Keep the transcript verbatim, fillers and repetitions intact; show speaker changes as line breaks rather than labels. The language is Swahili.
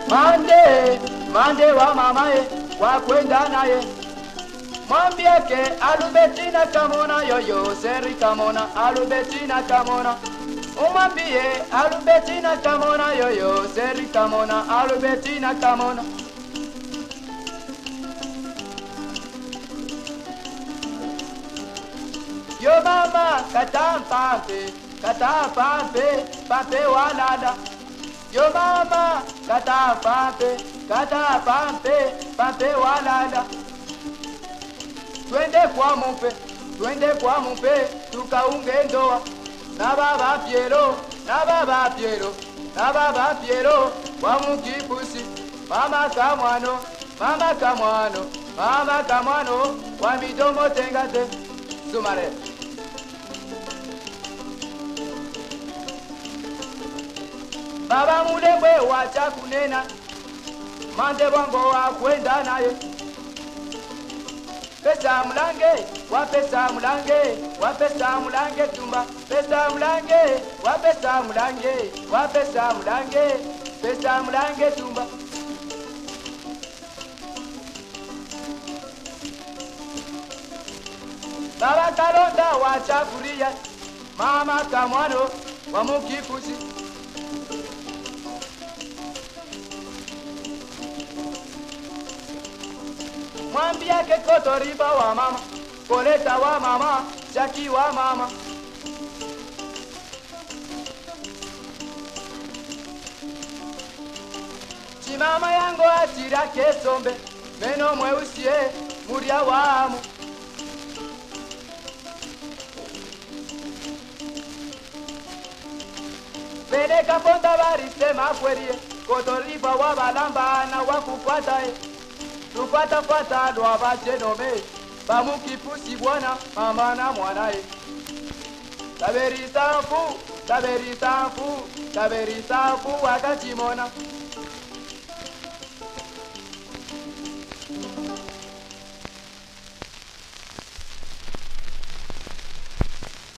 Mande, mande wa mamae, wa kwenda naye. Mwambie ke alubetina kamona yoyo, seri kamona, alubetina kamona. Umwambie alubetina kamona yoyo, seri kamona, alubetina kamona. Yo mama, katam pampe, katam pampe, pampe walada. Yo mama, katam pampe, katam pampe, pampe walada. Twende kwa mumpe, twende kwa mumpe, tukaunge ndoa. Na baba Piero, na baba Piero, na baba Piero, kwa mukipusi. Mama kamwano, mama kamwano, mama kamwano, kwa midomo tengate. Sumare. Baba mulembwe wacha kunena, mande bongo wa kwenda naye. Pesa mulange, wa pesa mulange, wa pesa mulange tumba. Pesa mulange, wa pesa mulange, wa pesa mulange, pesa mulange tumba. Baba kalonda wacha kuria, mama kamwano wa mukipusi. Mwambie ke kotoriba wa mama, koleta wa mama, chaki wa mama. Chimama yango atira kesombe, meno mweusie, muria wamu. Bene kaponda barise mafwerie, kotoriba wa balamba na wakukwatae. Tupata pata lwa bajenome, bamukipusi bwana, mama na mwanae. Taberi sanfu, taberi sanfu, taberi sanfu wakachimona.